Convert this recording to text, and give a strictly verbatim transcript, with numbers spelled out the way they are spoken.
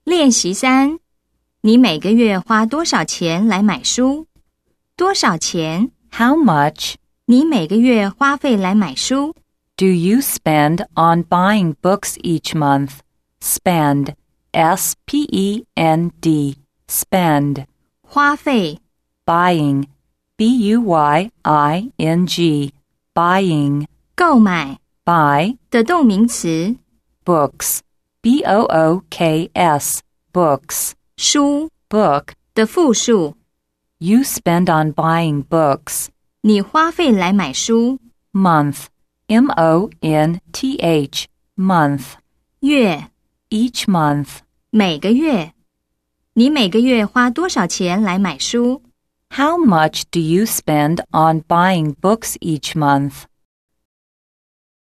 练习三，你每个月花多少钱来买书？多少钱？ How much 你每个月花费来买书？ do you spend on buying books each month? Spend, S P E N D, spend. 花费 Buying, B U Y I N G, buying. 购买 Buy, 的动名词 books, B O O K S, books. 书 Book, 的复数。 you spend on buying books. 你花费来买书。 Month, M O N T H, month. 月 Each month. 每个月。你每个月花多少钱来买书？ How much do you spend on buying books each month?